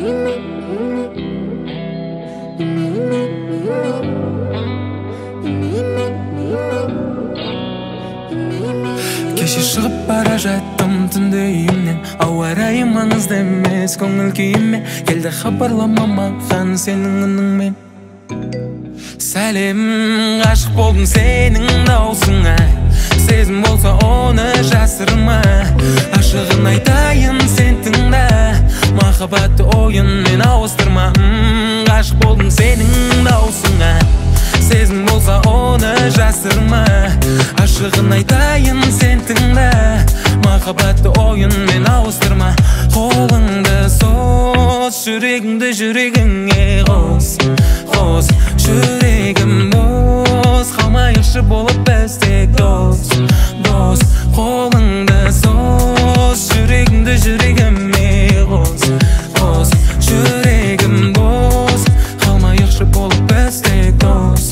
Кеше шығып бара жаттым түнде үйімнен, ауа райы маңызды емес көңіл күйіме. Келді хабарлама маған сенің үніңмен. Сәлем, ғашық болдым сенің даусыңа. Сезім болса оны жасырма, ашығын айтайын сен тыңда. Махаббатты ойынмен ауыстырма. Ғашық болдым сенің даусыңа. Сезім болса оны жасырма, ашығын айтайын сен тыңда. Махаббатты ойынмен ауыстырма. Қолыңды сос, жүрегіңді жүрегіңе қос. Қос, жүрегім бос, қалмайықшы болып біз тек дос. Дос, қолыңды сос, жүрегіңді жүрегіме қос. Қос, жүрегім бос, қалмайықшы болып біз тек дос.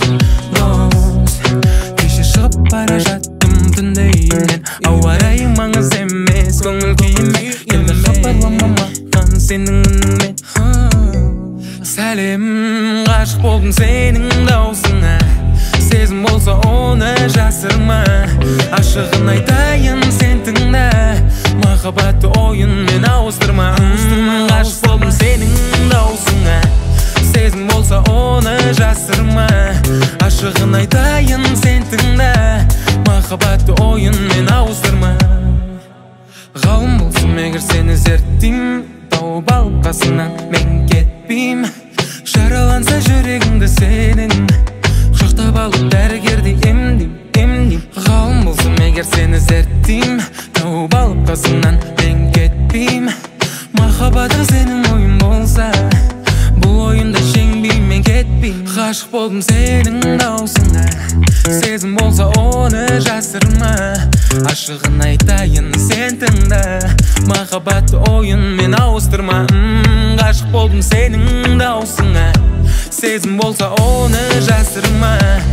Кеше шығып бара жаттым түнде үйімнен, ауа райы маңыз емес көңіл күйіме. Келді хабарлама маған сенің үніңмен. Сәлем, ғашық болдым сенің даусыңа. Сезім болса оны жасырма, ашығын айтайын сен тыңда. Махаббатты ойынмен ауыстырма. Ғашық болдым сенің даусыңа. Сезім болса оны жасырма, ашығын айтайын сен тыңда. Махаббатты ойынмен ауыстырма. Ғалым болсам егер сені зерттейм, тауып алып қасыңнан мен кетпейм. Жараланса жүрегіңді сенің, құшақтап алып дәрігердей емдейм. Ғалым болсам егер сені зерттейм, тауып алып қасыңнан мен кетпейм. Махаббатым сенің ойын болса, бұл ойында жеңбейм мен кетпейм. Ғашық болдым сенің даусыңа. Сезім болса оны жасырма, ашығын айтайын сен тыңда. Махаббатты ойынмен ауыстырма. Ғашық болдым сенің даусыңа. Сезім болса оны жасырма,